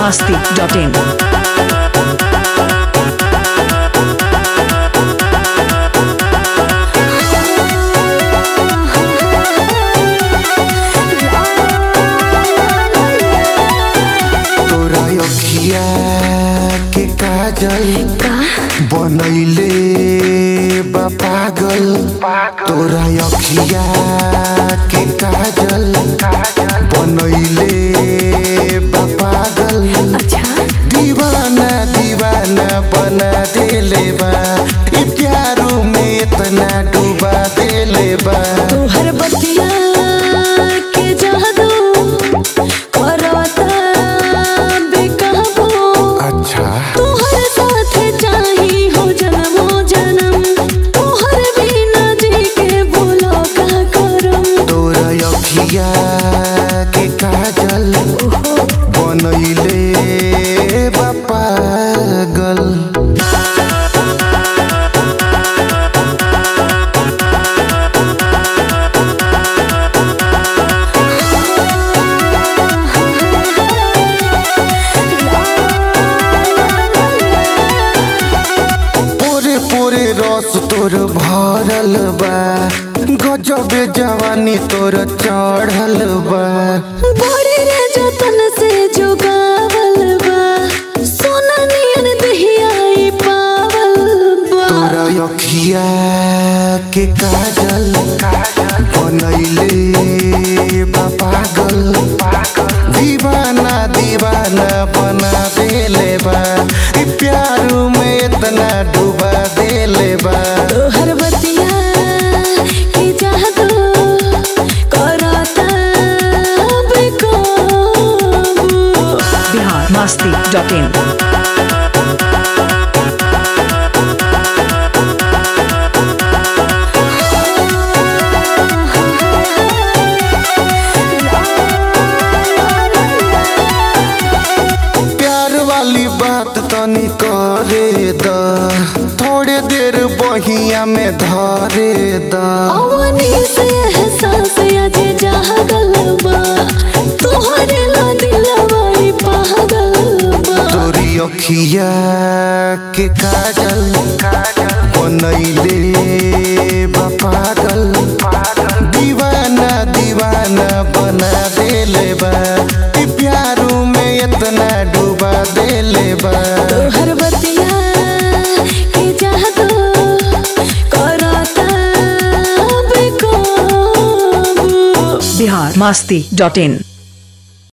biharmasti.in के काजल बनैले बा पागल तोरा अखिया के काजल बनैले बा पागल दीवाना दीवाना बना देले बा ई प्यारो में इतना डूबा देले बा तोहर बतिया के जादू करता बेकाबू। अच्छा तोहर साथ चाही हो जन्मो जन्म तोहर बिना जी के बोलो का करम। तोरा अखिया के काजल बनैले बा पागल रस तोर भरल बा गजब जवानी तोर चढ़ल बा बड़े रे जतन से जोगावल बा सोना नियन दहियाई पावल बा। तोरा अखिया के काजल बनैले बा पागल दीवाना दीवाना बना देले बा ई प्यारो में इतना डूबा देले बा तोहर बतिया के जादू करता बेकाबू। biharmasti.in बात तनी करे द थोड़े देर बहिया में धरे द अवनी से एहसास आज जागल बा तोहरे ला दिलवा ई पागल बा। तोरी अखिया के काजल बनैले बा पागल दीवाना दीवाना बना देले बा ई प्यारो में इतना डूबा देले बा तोहर बतिया के जादू करता बेकाबू। biharmasti.in